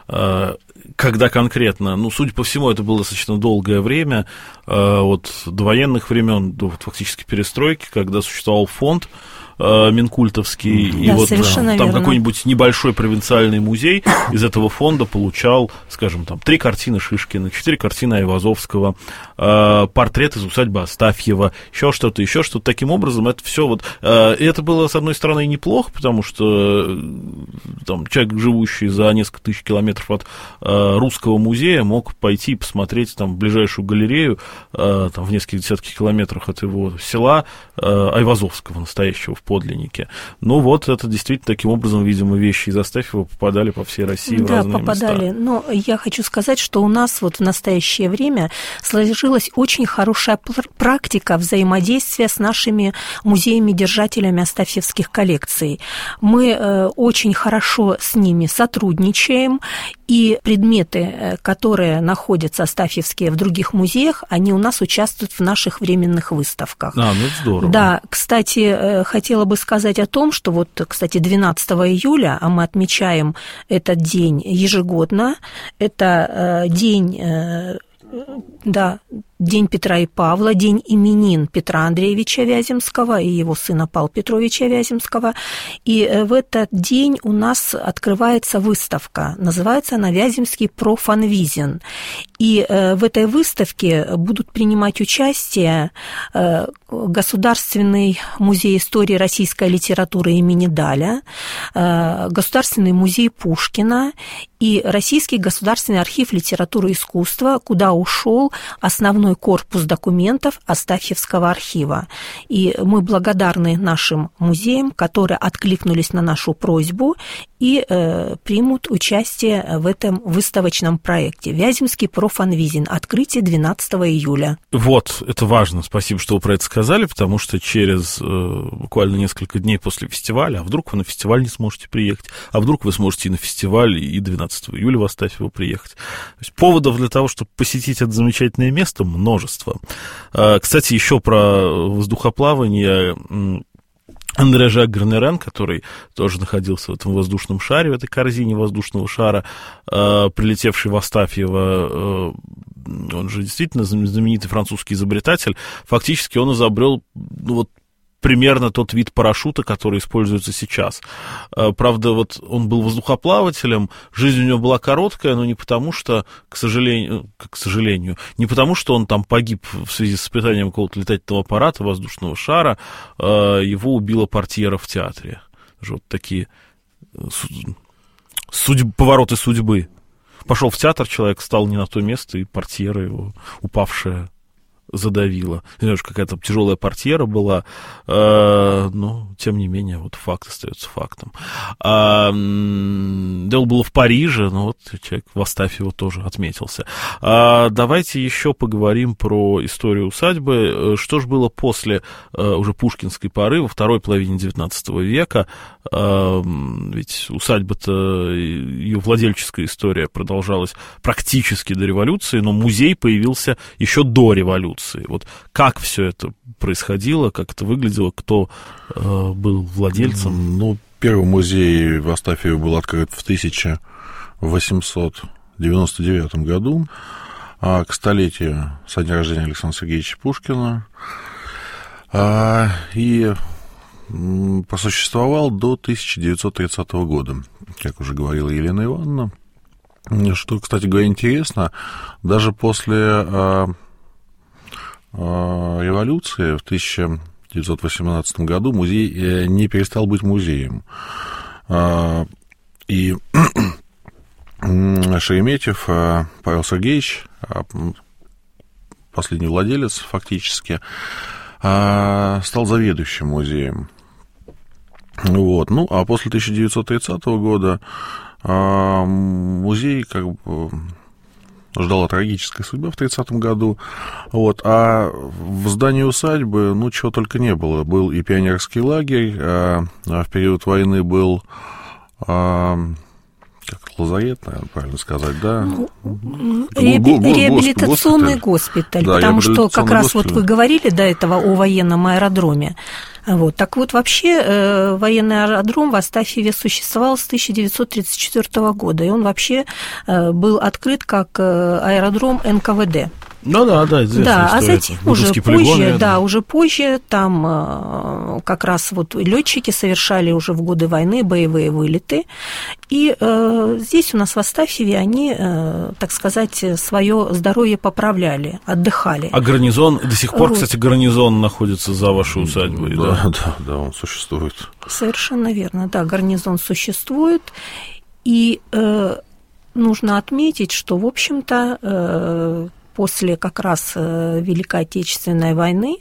когда конкретно, ну, судя по всему, это было достаточно долгое время, от довоенных времен до фактически перестройки, когда существовал фонд минкультовский, да, и вот там верно. Какой-нибудь небольшой провинциальный музей из этого фонда получал, скажем, там, три картины Шишкина, четыре картины Айвазовского, э, портрет из усадьбы Астафьева, еще что-то, еще что-то. Таким образом, это все вот... Э, и это было, с одной стороны, неплохо, потому что э, там, человек, живущий за несколько тысяч километров от э, русского музея, мог пойти и посмотреть там ближайшую галерею э, там, в нескольких десятках километрах от его села э, Айвазовского, настоящего, в подлиннике. Ну вот, это действительно таким образом, видимо, вещи из Астафьева попадали по всей России, да, в разные попадали. места. Но я хочу сказать, что у нас вот в настоящее время сложилась очень хорошая практика взаимодействия с нашими музеями-держателями астафьевских коллекций. Мы очень хорошо с ними сотрудничаем, и предметы, которые находятся астафьевские в других музеях, они у нас участвуют в наших временных выставках. А, ну это здорово. Да, кстати, хотела бы сказать о том, что вот, кстати, двенадцатого июля, а мы отмечаем этот день ежегодно, это день, да, День Петра и Павла, день именин Петра Андреевича Вяземского и его сына Павла Петровича Вяземского. И в этот день у нас открывается выставка. Называется она «Вяземский профанвизин». И в этой выставке будут принимать участие Государственный музей истории российской литературы имени Даля, Государственный музей Пушкина и Российский государственный архив литературы и искусства, куда ушел основной корпус документов Астафьевского архива. И мы благодарны нашим музеям, которые откликнулись на нашу просьбу и э, примут участие в этом выставочном проекте. Вяземский профанвизин. Открытие двенадцатого июля. Вот, это важно. Спасибо, что вы про это сказали, потому что через э, буквально несколько дней после фестиваля, а вдруг вы на фестиваль не сможете приехать, а вдруг вы сможете и на фестиваль, и двенадцатого июля в Астафьево приехать. То есть поводов для того, чтобы посетить это замечательное место, множество. Э, кстати, еще про воздухоплавание. Андре Жак Гарнерен, который тоже находился в этом воздушном шаре, в этой корзине воздушного шара, э, прилетевший в Астафьево, э, он же действительно знаменитый французский изобретатель, фактически он изобрел, ну, вот, примерно тот вид парашюта, который используется сейчас. Правда, вот он был воздухоплавателем, жизнь у него была короткая, но не потому что, к сожалению, к сожалению, не потому что он там погиб в связи с испытанием какого-то летательного аппарата, воздушного шара, его убила портьера в театре. Вот такие судьб, повороты судьбы. Пошел в театр человек, встал не на то место, и портьера его, упавшая, задавила. Знаешь, какая-то тяжелая портьера была, э, но, тем не менее, вот факт остается фактом. А, дело было в Париже, но вот человек в Астафьево тоже отметился. А, давайте еще поговорим про историю усадьбы. Что же было после а, уже пушкинской поры, во второй половине девятнадцатого века? А, ведь усадьба-то, ее владельческая история продолжалась практически до революции, но музей появился еще до революции. Вот как все это происходило, как это выглядело, кто э, был владельцем? Ну, первый музей в Астафьево был открыт в тысяча восемьсот девяносто девятом году, а к столетию со дня рождения Александра Сергеевича Пушкина. А, и просуществовал до тысяча девятьсот тридцатого года, как уже говорила Елена Ивановна. Что, кстати говоря, интересно, даже после а, а, революции в тысяча девятьсот восемнадцатом году музей не перестал быть музеем. А, и Шереметьев Павел Сергеевич, последний владелец фактически, стал заведующим музеем. Вот. Ну, а после тысяча девятьсот тридцатого года музей как бы ждала трагическая судьба в тридцатом году. Вот. А в здании усадьбы, ну, чего только не было. Был и пионерский лагерь, а в период войны был... Как лазарет, наверное, правильно сказать, да? Ну, реаби- реабилитационный госпиталь, госпиталь да, потому что как раз госпиталь. Вот вы говорили до этого о военном аэродроме. Вот. Так вот, вообще э, военный аэродром в Астафьеве существовал с тысяча девятьсот тридцать четвёртого года, и он вообще э, был открыт как э, аэродром эн ка вэ дэ. Ну да, да, известная да, история. А затем уже позже, полигон, да, уже позже там э, как раз вот летчики совершали уже в годы войны боевые вылеты, и э, здесь у нас в Астафьеве они, э, так сказать, свое здоровье поправляли, отдыхали. А гарнизон, до сих пор, вот. Кстати, гарнизон находится за вашей усадьбой, да? Да, да, да, он существует. Совершенно верно, да, гарнизон существует, и э, нужно отметить, что, в общем-то, э, после как раз Великой Отечественной войны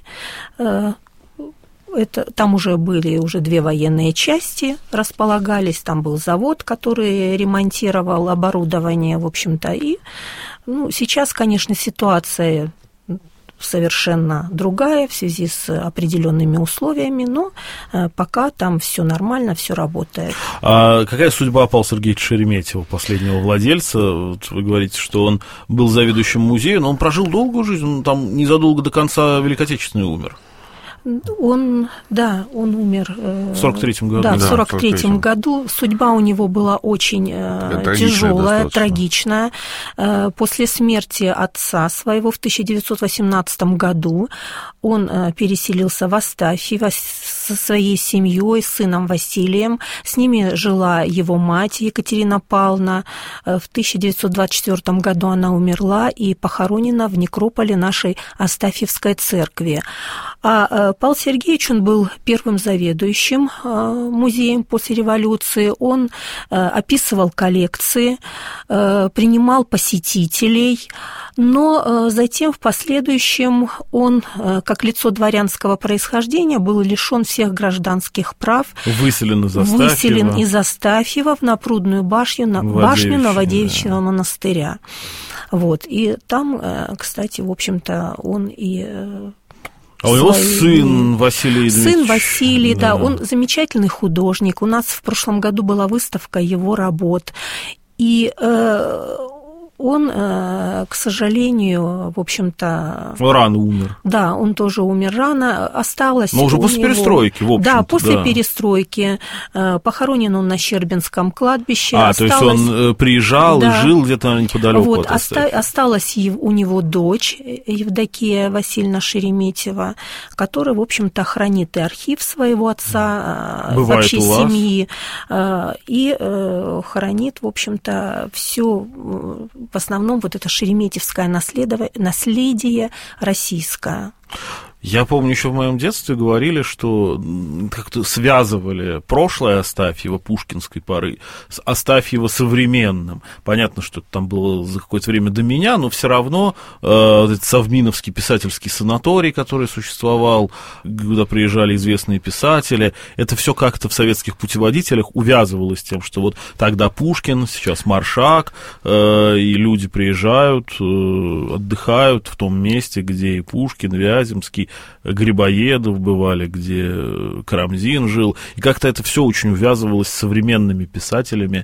это, там уже были уже две военные части располагались, там был завод, который ремонтировал оборудование, в общем-то, и ну, сейчас, конечно, ситуация совершенно другая в связи с определенными условиями, но пока там все нормально, все работает. А какая судьба Павла Сергеевича Шереметьева, последнего владельца? Вот вы говорите, что он был заведующим музеем, но он прожил долгую жизнь, он там незадолго до конца Великой Отечественной умер. Он, да, он умер в сорок третьем году. Да, да, в сорок третьем году. Судьба у него была очень трагичная, тяжелая, трагичная. После смерти отца своего в тысяча девятьсот восемнадцатом году он переселился в Астафьево со своей семьей, с сыном Василием. С ними жила его мать Екатерина Павловна. В тысяча девятьсот двадцать четвёртом году она умерла и похоронена в некрополе нашей Астафьевской церкви. А Павел Сергеевич, он был первым заведующим музеем после революции, он описывал коллекции, принимал посетителей, но затем в последующем он, как лицо дворянского происхождения, был лишен всех гражданских прав. Выселен из Астафьева. Выселен из Астафьева в Напрудную башню, на башню Новодевичьего да. монастыря. Вот. И там, кстати, в общем-то, он и... А у него сын Василий Ильич. Сын Василий, да. да, он замечательный художник. У нас в прошлом году была выставка его работ. И э, он, э, к сожалению, в общем-то... Рано умер. Да, он тоже умер рано. Осталось Но уже после него... перестройки, в общем-то. Да, после да. перестройки. Э, похоронен он на Щербинском кладбище. А, осталось... то есть он приезжал да. и жил где-то неподалеку вот, от оста... Осталась у него дочь Евдокия Васильевна Шереметьева, которая, в общем-то, хранит и архив своего отца, бывает вообще у вас? семьи, и хранит, в общем-то, все... В основном вот это шереметьевское наследие российское. Я помню, еще в моем детстве говорили, что как-то связывали прошлое Астафьево пушкинской поры с Астафьево современным. Понятно, что это там было за какое-то время до меня, но все равно э, этот Совминовский писательский санаторий, который существовал, куда приезжали известные писатели, это все как-то в советских путеводителях увязывалось с тем, что вот тогда Пушкин, сейчас Маршак, э, и люди приезжают, э, отдыхают в том месте, где и Пушкин, Вяземский, Грибоедов бывали, где Карамзин жил, и как-то это все очень увязывалось с современными писателями,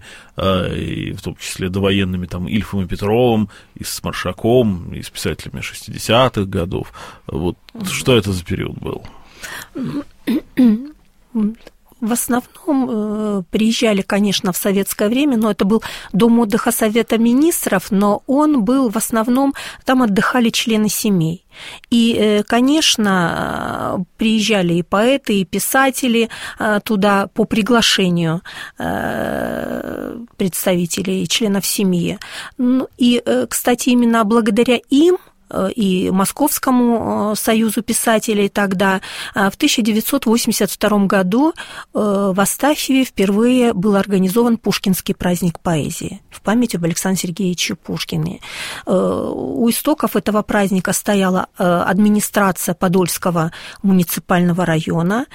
и в том числе довоенными, там, Ильфом и Петровым, и с Маршаком, и с писателями шестидесятых годов. Вот что это за период был? В основном приезжали, конечно, в советское время, но это был дом отдыха Совета министров, но он был в основном, там отдыхали члены семей. И, конечно, приезжали и поэты, и писатели туда по приглашению представителей и членов семьи. И, кстати, именно благодаря им и Московскому союзу писателей тогда в тысяча девятьсот восемьдесят втором году в Астафьеве впервые был организован Пушкинский праздник поэзии в память об Александре Сергеевиче Пушкине. У истоков этого праздника стояла администрация Подольского муниципального района,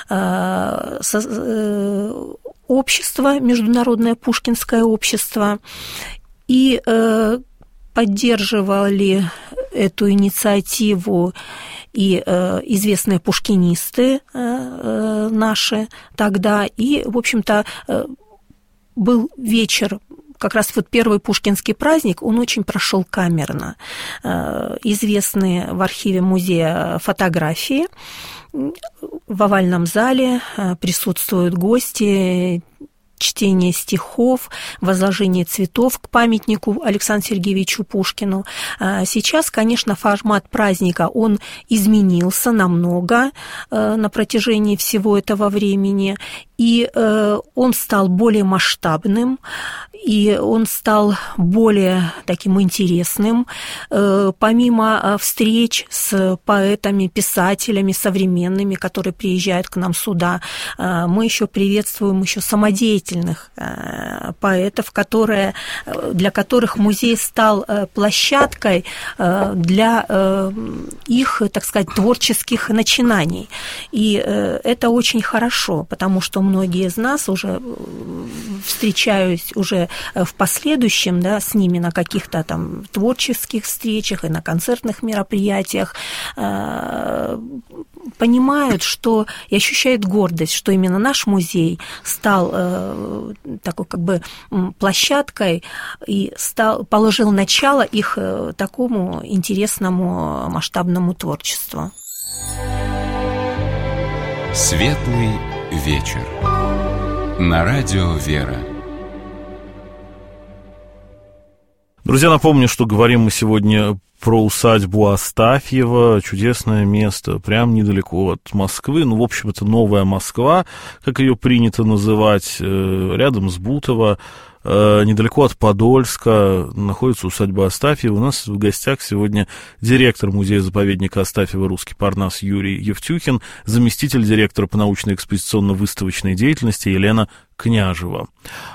общество, Международное Пушкинское общество, и поддерживали эту инициативу и э, известные пушкинисты э, наши тогда. И, в общем-то, э, был вечер, как раз вот первый пушкинский праздник, он очень прошел камерно. Э, известные в архиве музея фотографии. В овальном зале присутствуют гости, чтение стихов, возложение цветов к памятнику Александру Сергеевичу Пушкину. Сейчас, конечно, формат праздника, он изменился намного на протяжении всего этого времени, и он стал более масштабным, и он стал более таким интересным. Помимо встреч с поэтами, писателями современными, которые приезжают к нам сюда, мы еще приветствуем еще самодеятельных поэтов, которые, для которых музей стал площадкой для их, так сказать, творческих начинаний. И это очень хорошо, потому что многие из нас уже встречаюсь уже в последующем, да, с ними на каких-то там творческих встречах и на концертных мероприятиях, понимают, что и ощущают гордость, что именно наш музей стал э, такой как бы площадкой и стал, положил начало их э, такому интересному масштабному творчеству. Светлый вечер. На радио «Вера». Друзья, напомню, что говорим мы сегодня про усадьбу Астафьева, чудесное место, прям недалеко от Москвы, ну, в общем, это Новая Москва, как ее принято называть, рядом с Бутово, недалеко от Подольска находится усадьба Астафьева. У нас в гостях сегодня директор музея-заповедника Астафьева «Русский Парнас» Юрий Евтюхин, заместитель директора по научно-экспозиционно-выставочной деятельности Елена Княжева.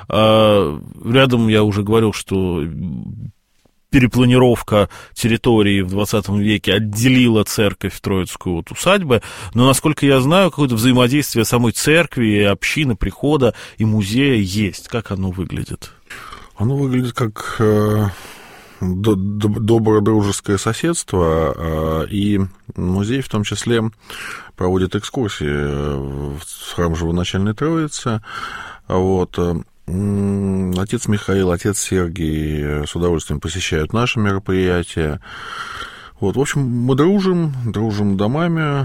Рядом я уже говорил, что перепланировка территории в двадцатом веке отделила церковь Троицкую от усадьбы, но, насколько я знаю, какое-то взаимодействие самой церкви, общины, прихода и музея есть. Как оно выглядит? Оно выглядит как э, до, до, доброе дружеское соседство, э, и музей в том числе проводит экскурсии в храм Живоначальной Троицы. Вот. Отец Михаил, отец Сергий с удовольствием посещают наши мероприятия. Вот, в общем, мы дружим, дружим домами,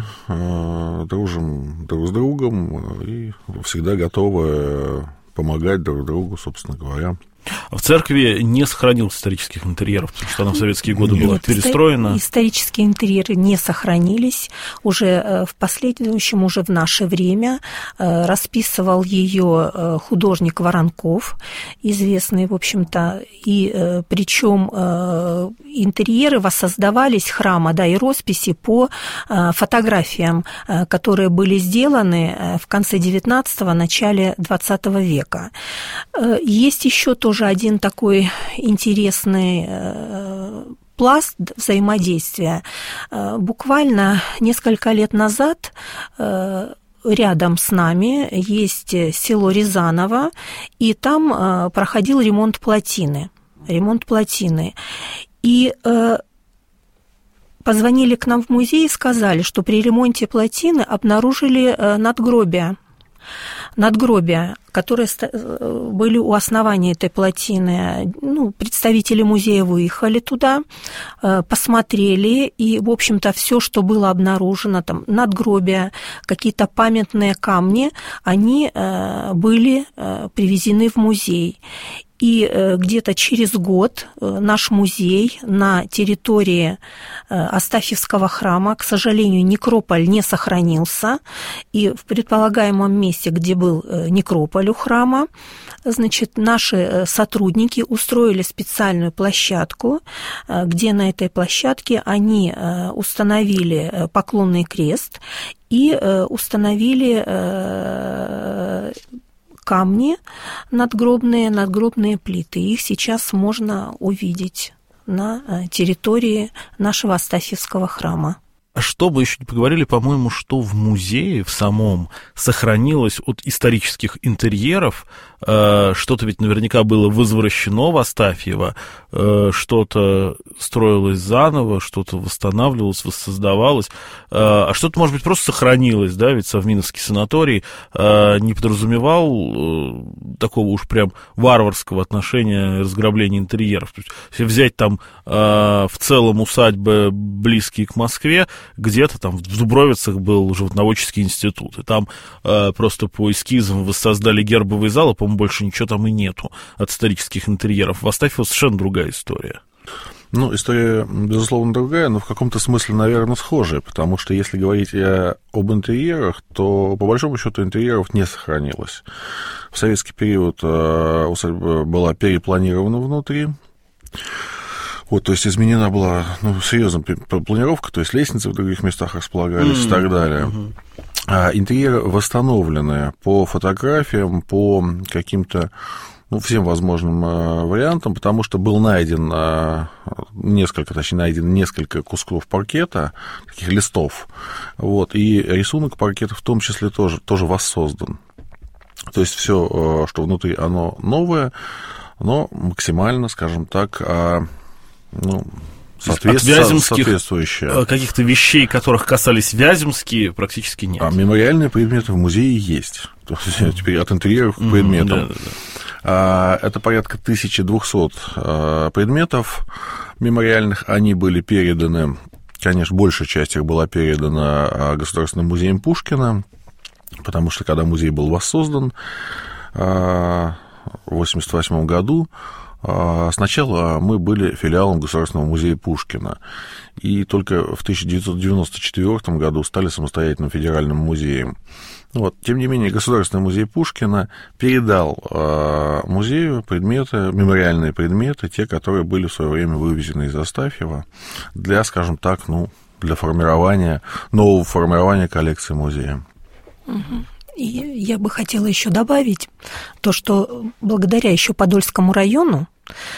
дружим друг с другом и всегда готовы помогать друг другу, собственно говоря. В церкви не сохранилось исторических интерьеров, потому что она в советские годы Нет, была перестроена. Исторические интерьеры не сохранились. Уже в последующем, уже в наше время расписывал ее художник Воронков, известный, в общем-то, и причем интерьеры воссоздавались храма, да, и росписи по фотографиям, которые были сделаны в конце девятнадцатого, начале двадцатого века. Есть еще тоже один такой интересный пласт взаимодействия. Буквально несколько лет назад рядом с нами есть село Рязаново, и там проходил ремонт плотины. Ремонт плотины. И позвонили к нам в музей и сказали, что при ремонте плотины обнаружили надгробия. Надгробия, которые были у основания этой плотины, ну, представители музея выехали туда, посмотрели, и, в общем-то, все, что было обнаружено, там, надгробия, какие-то памятные камни, они были привезены в музей. И где-то через год наш музей на территории Астафьевского храма, к сожалению, некрополь не сохранился, и в предполагаемом месте, где был некрополь у храма, значит, наши сотрудники устроили специальную площадку, где на этой площадке они установили поклонный крест и установили камни надгробные, надгробные плиты. Их сейчас можно увидеть на территории нашего Астафьевского храма. А что мы еще не поговорили, по-моему, что в музее в самом сохранилось от исторических интерьеров, э, что-то ведь наверняка было возвращено в Астафьево, э, что-то строилось заново, что-то восстанавливалось, воссоздавалось, э, а что-то, может быть, просто сохранилось, да, ведь Совминовский санаторий э, не подразумевал э, такого уж прям варварского отношения разграбления интерьеров. То есть, если взять там э, в целом усадьбы, близкие к Москве, где-то там в Дубровицах был животноводческий институт, и там э, просто по эскизам воссоздали гербовый зал, а, по-моему, больше ничего там и нету от исторических интерьеров. В Астафьево совершенно другая история. Ну, история, безусловно, другая, но в каком-то смысле, наверное, схожая, потому что если говорить об интерьерах, то, по большому счету, интерьеров не сохранилось. В советский период э, усадьба была перепланирована внутри. Вот, то есть изменена была, ну, серьезная планировка, то есть лестницы в других местах располагались mm-hmm. и так далее. Mm-hmm. А интерьеры восстановлены по фотографиям, по каким-то, ну, всем возможным э, вариантам, потому что был найден э, несколько, точнее, найдено несколько кусков паркета, таких листов, вот, и рисунок паркета в том числе тоже, тоже воссоздан. То есть все, э, что внутри, оно новое, но максимально, скажем так, э, ну, соответствующие. соответствующие. Каких-то вещей, которых касались вяземские, практически нет. А мемориальные предметы в музее есть. То есть теперь от интерьеров к предметам. Mm, да, да, да. Это порядка тысяча двести предметов мемориальных. Они были переданы, конечно, большая часть их была передана Государственным музеем Пушкина, потому что когда музей был воссоздан в восемьдесят восьмом году, сначала мы были филиалом Государственного музея Пушкина, и только в тысяча девятьсот девяносто четвёртом году стали самостоятельным федеральным музеем. Вот. Тем не менее, Государственный музей Пушкина передал музею предметы, мемориальные предметы, те, которые были в свое время вывезены из Астафьева, для, скажем так, ну, для формирования, нового формирования коллекции музея. Угу. И я бы хотела еще добавить то, что благодаря еще Подольскому району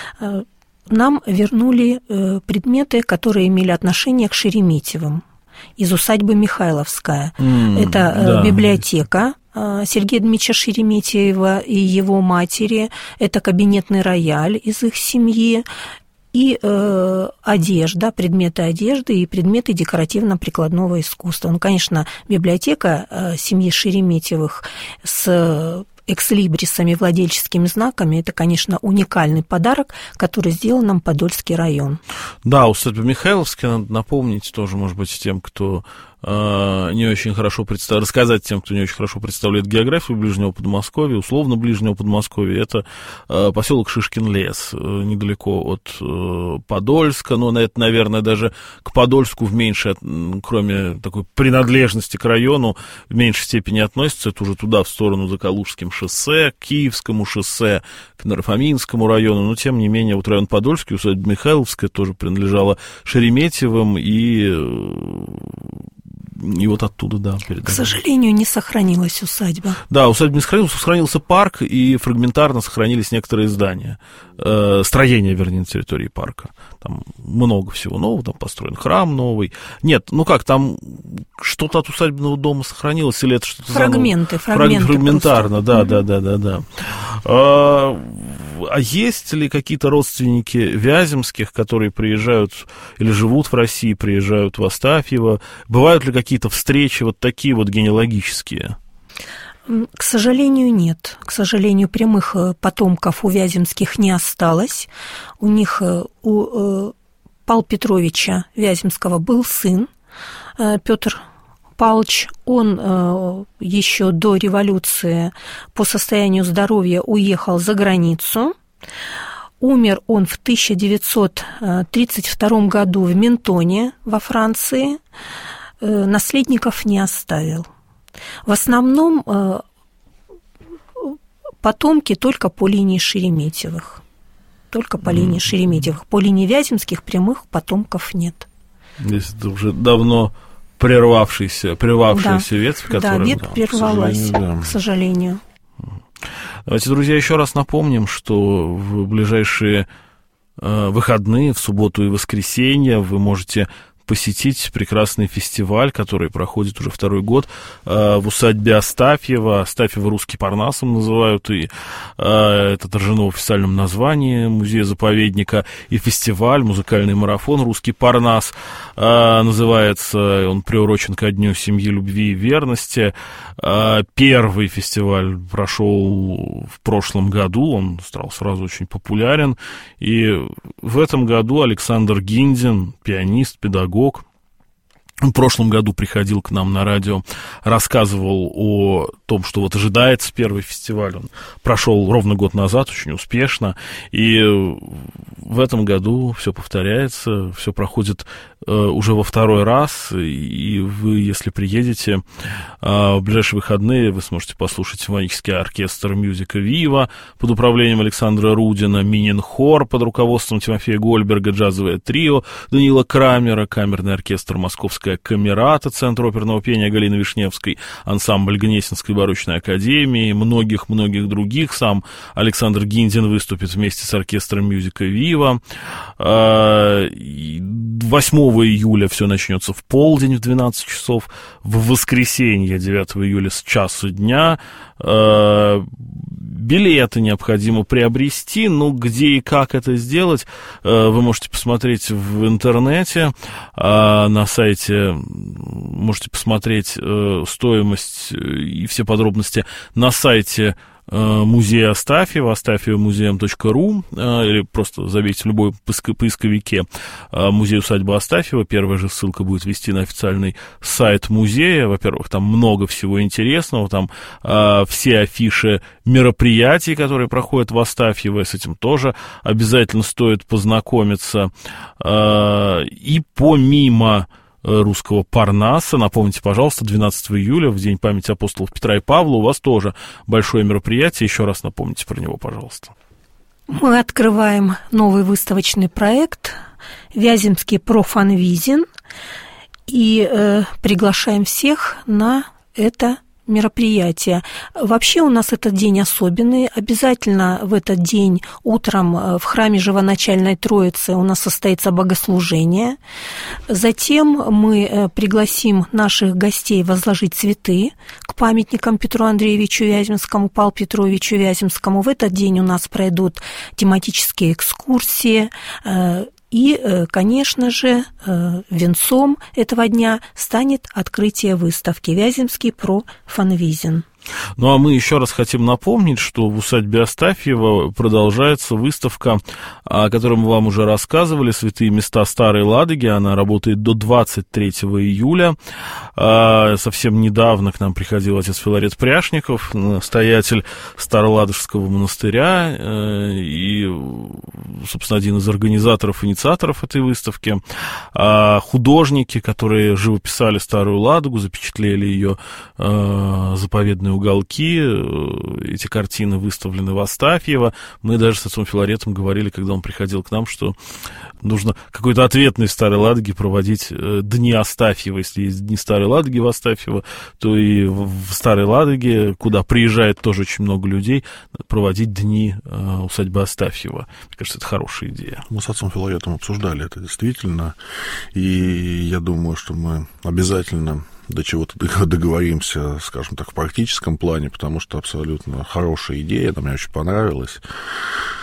нам вернули предметы, которые имели отношение к Шереметьевым из усадьбы Михайловская. Mm, Это да. библиотека Сергея Дмитриевича Шереметьева и его матери, это кабинетный рояль из их семьи, и э, одежда, предметы одежды и предметы декоративно-прикладного искусства. Ну, конечно, библиотека э, семьи Шереметьевых с экслибрисами, владельческими знаками, это, конечно, уникальный подарок, который сделал нам Подольский район. Да, усадьба Михайловская, надо напомнить тоже, может быть, тем, кто э, не очень хорошо представляет, рассказать тем, кто не очень хорошо представляет географию Ближнего Подмосковья, условно Ближнего Подмосковья, это э, поселок Шишкин лес, э, недалеко от э, Подольска, но это, наверное, даже к Подольску в меньшей, кроме такой принадлежности к району, в меньшей степени относится, это уже туда, в сторону за Калужским шоссе, к Киевскому шоссе, к Нарфаминскому району, но, тем не менее, вот район Подольский, усадьба Михайловская тоже принадлежала Шереметьевым, и, и вот оттуда, да, передали. К сожалению, не сохранилась усадьба. Да, усадьба не сохранилась, сохранился парк, и фрагментарно сохранились некоторые здания, э, строения, вернее, на территории парка. Там много всего нового, там построен храм новый. Нет, ну как, там что-то от усадебного дома сохранилось, или это что-то фрагменты, заново? Фрагменты, фрагментарно, да, да, да, да, да. А, а есть ли какие-то родственники Вяземских, которые приезжают или живут в России, приезжают в Астафьево? Бывают ли какие-то встречи вот такие вот генеалогические? К сожалению, нет. К сожалению, прямых потомков у Вяземских не осталось. У них, у Павла Петровича Вяземского был сын Петр Павлович. Он еще до революции по состоянию здоровья уехал за границу. Умер он в тысяча девятьсот тридцать втором году в Ментоне во Франции. Наследников не оставил. В основном потомки только по линии Шереметьевых. Только по линии Шереметьевых. По линии Вяземских прямых потомков нет. Здесь это уже давно прервавшийся, прервавшаяся да. ветвь, которая... Да, ветвь да, прервалась, к сожалению, да. к сожалению. Давайте, друзья, еще раз напомним, что в ближайшие э, выходные, в субботу и воскресенье вы можете посетить прекрасный фестиваль, который проходит уже второй год э, в усадьбе Астафьева. Астафьева русский Парнасом называют, и э, это отражено в официальном названии музея-заповедника. И фестиваль, музыкальный марафон «Русский Парнас» э, называется, он приурочен ко Дню семьи, любви и верности. Э, первый фестиваль прошел в прошлом году, он стал сразу очень популярен, и в этом году Александр Гиндин, пианист, педагог, в прошлом году приходил к нам на радио, рассказывал о том, что вот ожидается первый фестиваль. Он прошел ровно год назад, очень успешно, и в этом году все повторяется, все проходит э, уже во второй раз, и вы, если приедете э, в ближайшие выходные, вы сможете послушать симфонический оркестр «Мюзика Вива» под управлением Александра Рудина, Минин-хор под руководством Тимофея Гольберга, джазовое трио Даниила Крамера, камерный оркестр «Московская камерата», Центр оперного пения Галины Вишневской, ансамбль Гнесинской барочной академии, многих-многих других. Сам Александр Гиндин выступит вместе с оркестром «Мюзика Вива». восьмого июля все начнется в полдень в двенадцать часов, в воскресенье девятого июля с часу дня. Билеты необходимо приобрести, но где и как это сделать, вы можете посмотреть в интернете, на сайте можете посмотреть стоимость и все подробности на сайте музея Астафьева, астафьева музеем точка ру, или просто забейте в любой поисковике музей усадьбы Астафьева. Первая же ссылка будет вести на официальный сайт музея. Во-первых, там много всего интересного, там а, все афиши мероприятий, которые проходят в Астафьево, с этим тоже обязательно стоит познакомиться. А, и помимо русского Парнаса, напомните, пожалуйста, двенадцатого июля, в день памяти апостолов Петра и Павла, у вас тоже большое мероприятие. Еще раз напомните про него, пожалуйста. Мы открываем новый выставочный проект «Вяземский профанвизин» и э, приглашаем всех на это мероприятие. Вообще у нас этот день особенный. Обязательно в этот день утром в храме Живоначальной Троицы у нас состоится богослужение. Затем мы пригласим наших гостей возложить цветы к памятникам Петру Андреевичу Вяземскому, Павлу Петровичу Вяземскому. В этот день у нас пройдут тематические экскурсии. И, конечно же, венцом этого дня станет открытие выставки «Вяземский профанвизин». Ну, а мы еще раз хотим напомнить, что в усадьбе Астафьева продолжается выставка, о которой мы вам уже рассказывали, «Святые места Старой Ладоги». Она работает до двадцать третьего июля. Совсем недавно к нам приходил отец Филарет Пряшников, настоятель Староладожского монастыря и, собственно, один из организаторов, инициаторов этой выставки. Художники, которые живописали Старую Ладогу, запечатлели ее заповедную уголки, эти картины выставлены в Астафьево. Мы даже с отцом Филаретом говорили, когда он приходил к нам, что нужно какой-то ответный в Старой Ладоге проводить дни Астафьева. Если есть дни Старой Ладоги в Астафьево, то и в Старой Ладоге, куда приезжает тоже очень много людей, проводить дни усадьбы Астафьева. Мне кажется, это хорошая идея. Мы с отцом Филаретом обсуждали это действительно, и я думаю, что мы обязательно до чего-то договоримся, скажем так, в практическом плане, потому что абсолютно хорошая идея, она мне очень понравилась.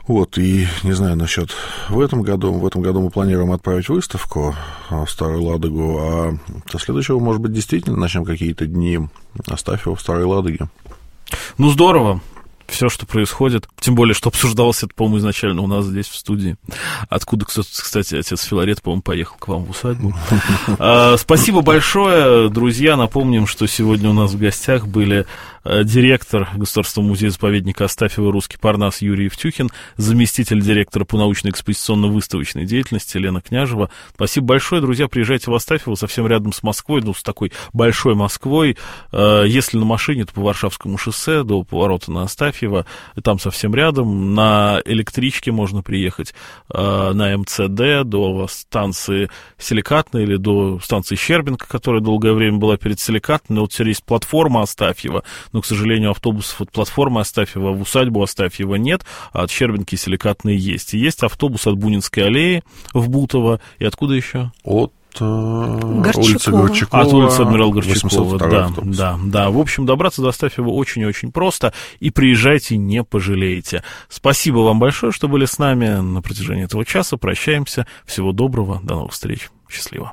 Вот, и не знаю насчет в этом году. В этом году мы планируем отправить выставку в Старую Ладогу, а до следующего, может быть, действительно начнем какие-то дни Астафьева в Старой Ладоге. Ну, здорово. Все, что происходит, тем более, что обсуждалось это, по-моему, изначально у нас здесь в студии. Откуда, кстати, отец Филарет, по-моему, поехал к вам в усадьбу. А, спасибо большое, друзья. Напомним, что сегодня у нас в гостях были директор Государственного музея-заповедника Астафьева «Русский Парнас» Юрий Евтюхин, заместитель директора по научно-экспозиционно-выставочной деятельности Лена Княжева. Спасибо большое, друзья. Приезжайте в Астафьево, совсем рядом с Москвой, ну, с такой большой Москвой. Если на машине, то по Варшавскому шоссе до поворота на Астафьево, там совсем рядом. На электричке можно приехать на эм цэ дэ до станции Силикатной или до станции Щербинка, которая долгое время была перед Силикатной. Но вот теперь есть платформа Астафьева, но, к сожалению, автобусов от платформы Астафьева в усадьбу Астафьева нет, а от Щербинки и Силикатной есть. И есть автобус от Бунинской аллеи в Бутово. И откуда еще? От Горчакова. улицы Горчакова. От улицы адмирала Горчакова, да, автобус. да, да. В общем, добраться до Астафьева очень и очень просто, и приезжайте, не пожалеете. Спасибо вам большое, что были с нами на протяжении этого часа. Прощаемся. Всего доброго. До новых встреч. Счастливо.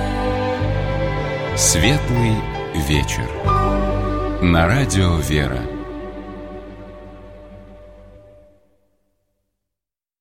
Светлый вечер. На радио «Вера».